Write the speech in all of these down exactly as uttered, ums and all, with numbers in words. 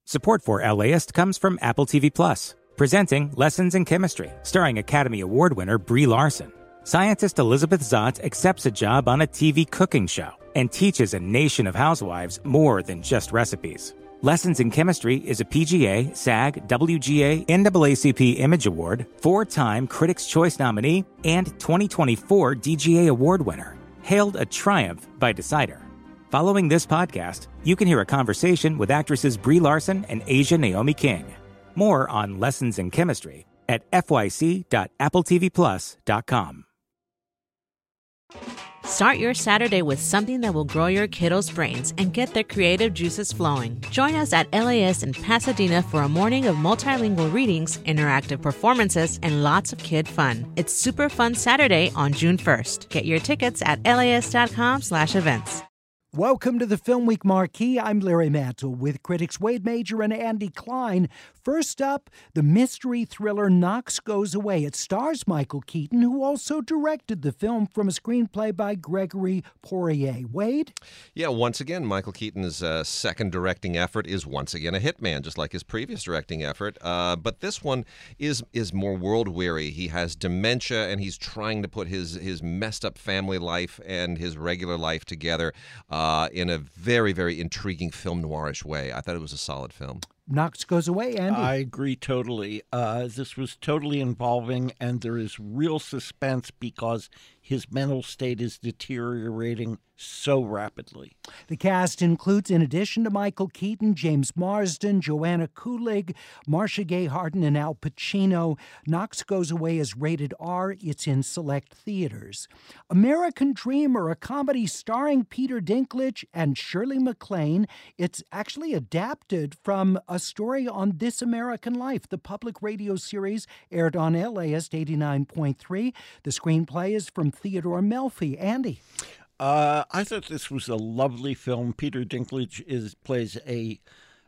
Support for LAist comes from Apple T V Plus, presenting Lessons in Chemistry, starring Academy Award winner Brie Larson. Scientist Elizabeth Zott accepts a job on a T V cooking show and teaches a nation of housewives more than just recipes. Lessons in Chemistry is a P G A, SAG, W G A, N double A C P Image Award, four-time Critics' Choice nominee, and twenty twenty-four D G A Award winner. Hailed a triumph by Decider. Following this podcast, you can hear a conversation with actresses Brie Larson and Asia Naomi King. More on Lessons in Chemistry at f y c dot apple t v plus dot com. Start your Saturday with something that will grow your kiddos' brains and get their creative juices flowing. Join us at L A S in Pasadena for a morning of multilingual readings, interactive performances, and lots of kid fun. It's Super Fun Saturday on June first. Get your tickets at las dot com slash events. Welcome to the Film Week Marquee. I'm Larry Mantle with critics Wade Major and Andy Klein. First up, the mystery thriller Knox Goes Away. It stars Michael Keaton, who also directed the film from a screenplay by Gregory Poirier. Wade? Yeah, once again, Michael Keaton's uh, second directing effort is once again a hitman, just like his previous directing effort. Uh, but this one is is more world-weary. He has dementia, and he's trying to put his, his messed-up family life and his regular life together Uh, in a very, very intriguing film noirish way. I thought it was a solid film. Knox Goes Away, Andy? I agree totally. Uh, this was totally involving, and there is real suspense because his mental state is deteriorating so rapidly. The cast includes, in addition to Michael Keaton, James Marsden, Joanna Kulig, Marcia Gay Harden, and Al Pacino. Knox Goes Away is rated R. It's in select theaters. American Dreamer, a comedy starring Peter Dinklage and Shirley MacLaine. It's actually adapted from a story on This American Life. The public radio series aired on L A S eighty-nine point three. The screenplay is from Theodore Melfi. Andy? Uh, I thought this was a lovely film. Peter Dinklage is plays a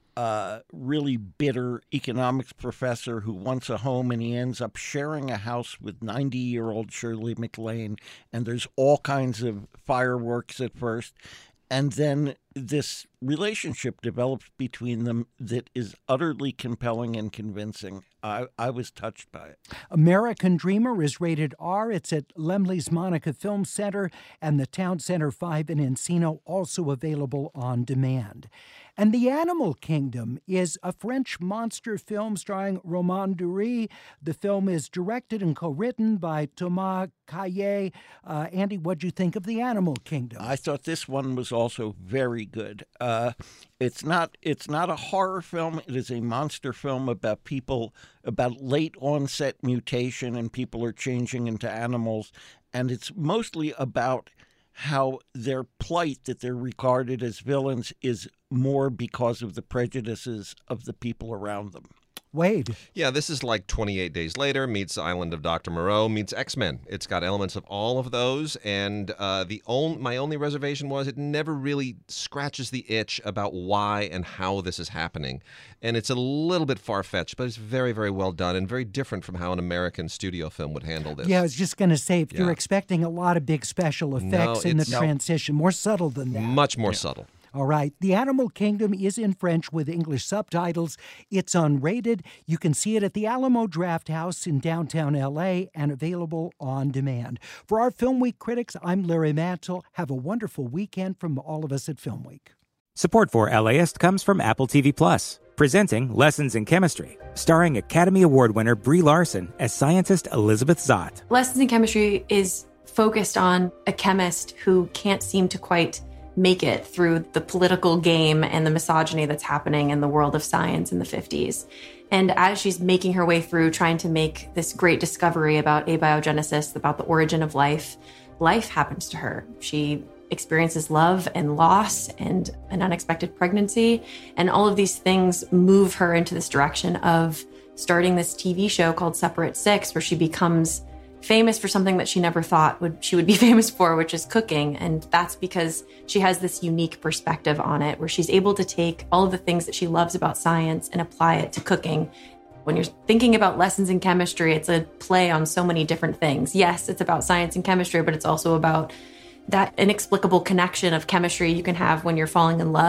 uh, really bitter economics professor who wants a home, and he ends up sharing a house with ninety-year-old Shirley MacLaine, and there's all kinds of fireworks at first. And then this relationship develops between them that is utterly compelling and convincing. I, I was touched by it. American Dreamer is rated R. It's at Lemley's Monica Film Center and the Town Center five in Encino, also available on demand. And The Animal Kingdom is a French monster film starring Romain Duris. The film is directed and co-written by Thomas Caillet. Uh, Andy, what'd you think of The Animal Kingdom? I thought this one was also very good. Uh, it's not it's not a horror film. It is a monster film about people, about late onset mutation, and people are changing into animals. And it's mostly about how their plight, that they're regarded as villains, is more because of the prejudices of the people around them. Wade. Yeah, this is like twenty-eight Days Later meets Island of Doctor Moreau meets X-Men. It's got elements of all of those, and uh, the on, my only reservation was it never really scratches the itch about why and how this is happening. And it's a little bit far-fetched, but it's very, very well done and very different from how an American studio film would handle this. Yeah, I was just going to say, if Yeah. you're expecting a lot of big special effects No, in the it's- no. transition, more subtle than that. Much more subtle. All right. The Animal Kingdom is in French with English subtitles. It's unrated. You can see it at the Alamo Drafthouse in downtown L A and available on demand. For our Film Week critics, I'm Larry Mantle. Have a wonderful weekend from all of us at Film Week. Support for LAist comes from Apple T V Plus, presenting Lessons in Chemistry, starring Academy Award winner Brie Larson as scientist Elizabeth Zott. Lessons in Chemistry is focused on a chemist who can't seem to quite make it through the political game and the misogyny that's happening in the world of science in the fifties. And as she's making her way through trying to make this great discovery about abiogenesis, about the origin of life, life happens to her. She experiences love and loss and an unexpected pregnancy. And all of these things move her into this direction of starting this T V show called Separate Six, where she becomes famous for something that she never thought would she would be famous for, which is cooking. And that's because she has this unique perspective on it, where she's able to take all of the things that she loves about science and apply it to cooking. When you're thinking about Lessons in Chemistry, it's a play on so many different things. Yes, it's about science and chemistry, but it's also about that inexplicable connection of chemistry you can have when you're falling in love.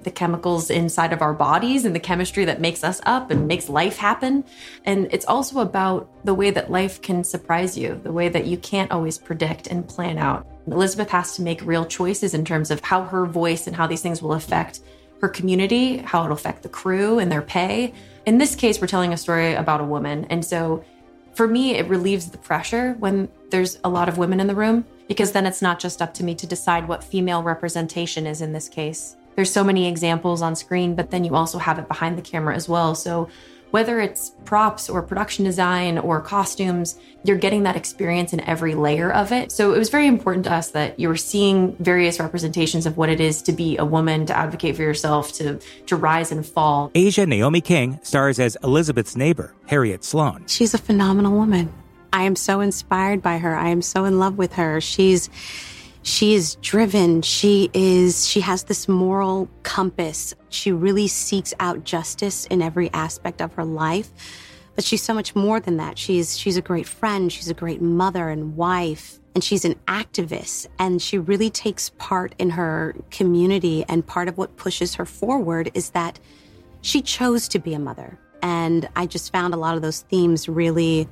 the chemicals inside of our bodies and the chemistry that makes us up and makes life happen. And it's also about the way that life can surprise you, the way that you can't always predict and plan out. Elizabeth has to make real choices in terms of how her voice and how these things will affect her community, how it'll affect the crew and their pay. In this case, we're telling a story about a woman. And so for me, it relieves the pressure when there's a lot of women in the room, because then it's not just up to me to decide what female representation is in this case. There's so many examples on screen, but then you also have it behind the camera as well. So whether it's props or production design or costumes, you're getting that experience in every layer of it. So it was very important to us that you were seeing various representations of what it is to be a woman, to advocate for yourself, to, to rise and fall. Asia Naomi King stars as Elizabeth's neighbor, Harriet Sloan. She's a phenomenal woman. I am so inspired by her. I am so in love with her. She's She is driven. She is, she has this moral compass. She really seeks out justice in every aspect of her life. But she's so much more than that. She's, she's a great friend. She's a great mother and wife. And she's an activist. And she really takes part in her community. And part of what pushes her forward is that she chose to be a mother. And I just found a lot of those themes really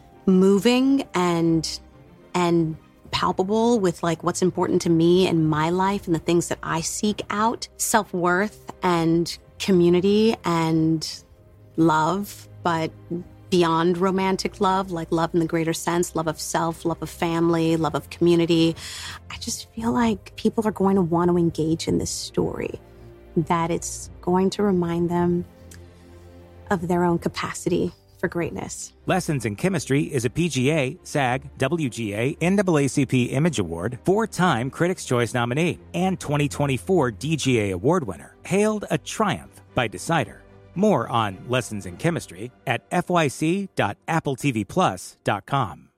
moving and, and, palpable with like what's important to me in my life and the things that I seek out, self-worth and community and love, but beyond romantic love, like love in the greater sense, love of self, love of family, love of community. I just feel like people are going to want to engage in this story, that it's going to remind them of their own capacity for greatness. Lessons in Chemistry is a P G A, SAG, W G A, N double A C P Image Award, four-time Critics' Choice nominee, and twenty twenty-four D G A Award winner. Hailed a triumph by Decider. More on Lessons in Chemistry at f y c dot apple t v plus dot com.